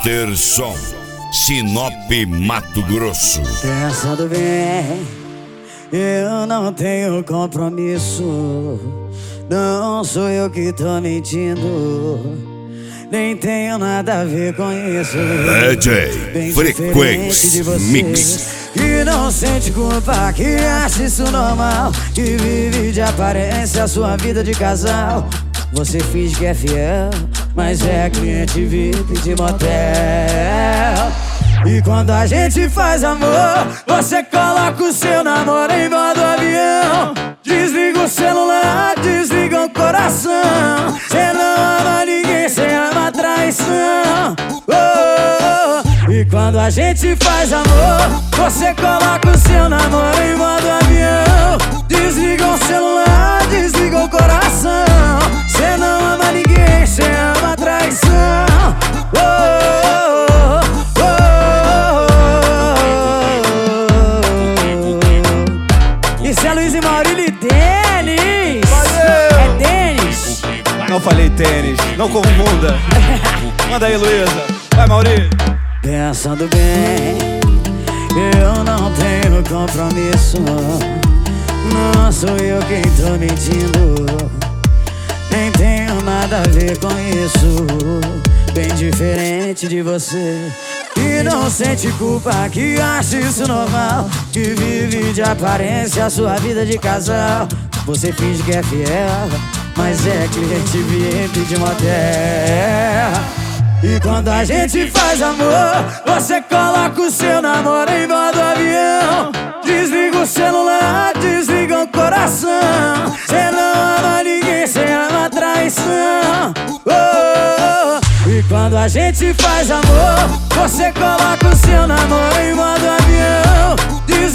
Masterson, Sinop, Mato Grosso. Pensando bem, eu não tenho compromisso. Não sou eu que tô mentindo, nem tenho nada a ver com isso. DJ Frequência Mix. Que não sente culpa, que acha isso normal, que vive de aparência a sua vida de casal. Você finge que é fiel, mas é cliente VIP de motel. E quando a gente faz amor, você coloca o seu namoro em modo avião. Desliga o celular, desliga o coração. Cê não ama ninguém, cê ama traição. E quando a gente faz amor, você coloca o seu namoro em modo avião. Desliga o celular, desliga o coração. Cê não ama ninguém, cê ama traição. Isso é Luiz e Maurílio e Denis. É Denis. Não falei tênis, não confunda. Manda aí, Luísa. Vai, Maurílio. Pensando bem, eu não tenho compromisso. Não sou eu quem tô mentindo, nem tenho nada a ver com isso. Bem diferente de você, que não sente culpa, que acha isso normal, que vive de aparência a sua vida de casal. Você finge que é fiel, mas é cliente VIP de motel. E quando a gente faz amor, você coloca o seu namoro em modo avião. Desliga o celular, desliga o coração. Cê não ama ninguém, cê ama traição. E quando a gente faz amor, você coloca o seu namoro em modo avião.